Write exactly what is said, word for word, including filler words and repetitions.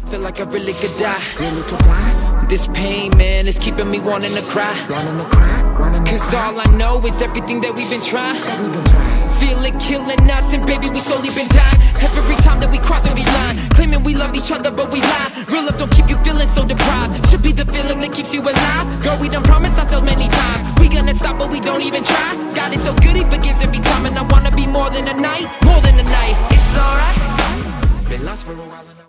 feel like I really could die. Really could die. This pain, man, is keeping me wanting to cry. Wanting to cry, wanting to Cause cry. All I know is everything that we've been trying. That we've been trying. Feel it killing us, and baby, we slowly been dying. Every time that we cross every line, claiming we love each other, but we lie. Real love don't keep you feeling so deprived. Should be the feeling that keeps you alive. Girl, we done promised ourselves many times we gonna stop, but we don't even try. God is so good, he forgives every time. And I wanna be more than a night, more than a night. It's alright. Been lost for a while.